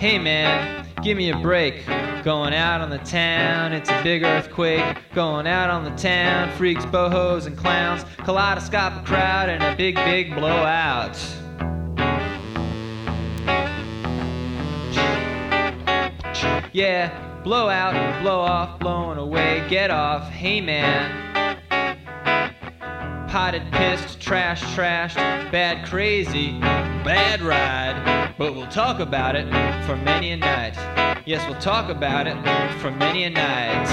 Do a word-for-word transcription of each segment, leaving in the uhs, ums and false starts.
Hey man, give me a break. Going out on the town, it's a big earthquake. Going out on the town, freaks, bohos, and clowns. Kaleidoscopic crowd and a big, big blowout. Yeah, blow out, blow off, blowing away, get off. Hey man. Potted, pissed, trash, trashed, bad, crazy, bad ride. But we'll talk about it for many a night. Yes, we'll talk about it for many a night.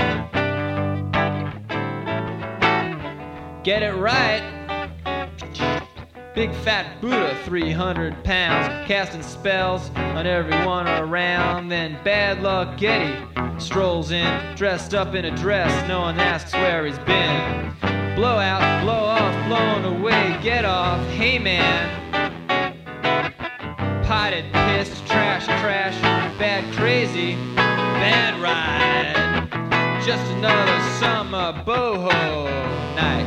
Get it right. Big fat Buddha, three hundred pounds, casting spells on everyone around. Then Bad Luck Getty strolls in, dressed up in a dress. No one asks where he's been. Blow out, blow off, blown away, get off. Hey man. Potted, pissed, trash, trash, bad, crazy, bad ride. Just another summer boho night.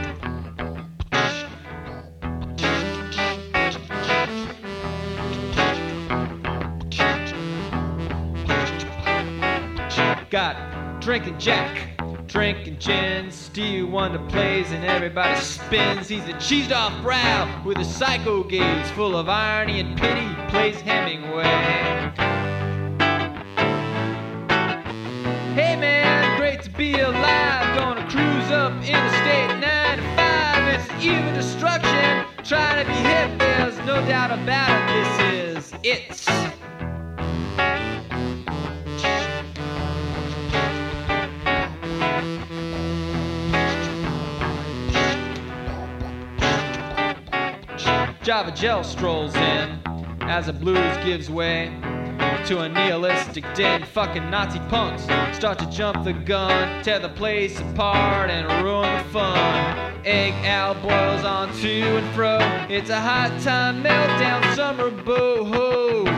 Got drinking Jack, drinking gin, Stevie Wonder plays and everybody spins. He's a cheesed off brow with a psycho gaze full of irony and pity. He plays Hemingway. Hey man, great to be alive. Gonna cruise up Interstate ninety-five. It's even destruction. Trying to be hip, there's no doubt about it. This is it. Java Gel strolls in as the blues gives way to a nihilistic den. Fucking Nazi punks start to jump the gun, tear the place apart and ruin the fun. Egg Al boils on to and fro. It's a hot time meltdown summer boho.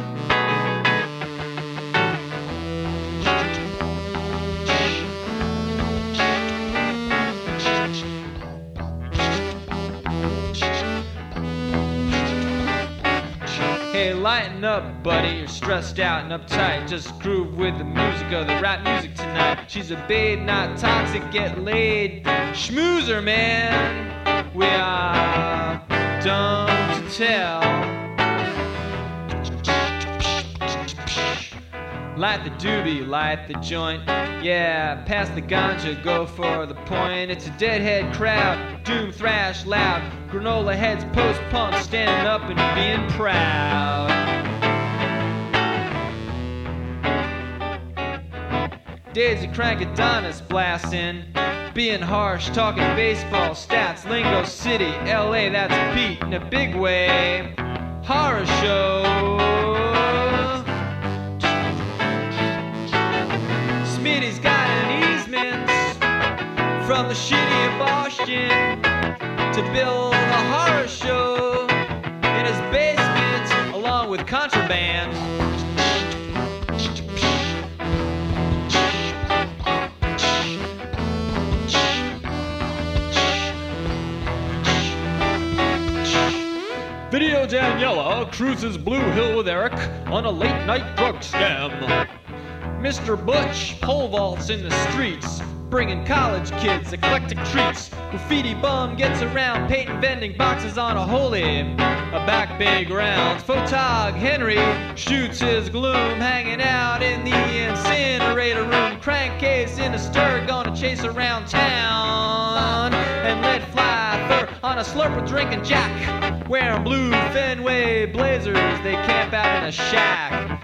Hey, lighten up, buddy, you're stressed out and uptight. Just groove with the music of the rap music tonight. She's a babe, not toxic, get laid. Schmoozer, man, we are dumb to tell. Light the doobie, light the joint. Yeah, pass the ganja, go for the point. It's a deadhead crowd, doom thrash loud. Granola heads, post-punk, standing up and being proud. Daisy Crank Adonis blasting, being harsh, talking baseball, stats, Lingo City, L A, that's beat in a big way. Horror show. Smitty's got an easement from the shitty Boston to build a horror show in his basement along with contraband. Video Daniela cruises Blue Hill with Eric on a late night drug scam. Mister Butch pole vaults in the streets, bringing college kids eclectic treats. Graffiti bum gets around, patent vending boxes on a holy, a back bay grounds. Photog Henry shoots his gloom, hanging out in the incinerator room. Crankcase in a stir, gonna chase around town. And let fly fur on a slurper, drinking Jack, wearing blue Fenway blazers. They camp out in a shack.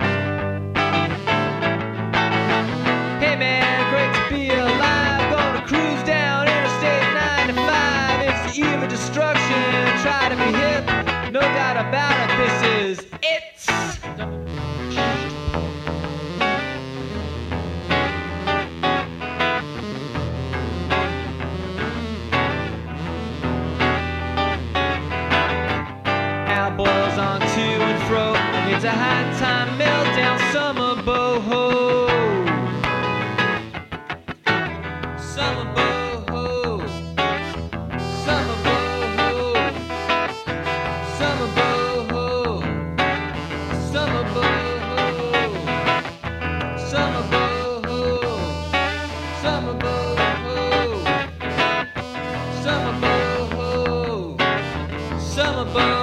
Hey man, great to be alive. Gonna cruise down Interstate ninety-five. It's the eve of destruction. Try to be hip, no doubt about it. This is it. Al boils on to and fro. It's a high time meltdown. summer bug.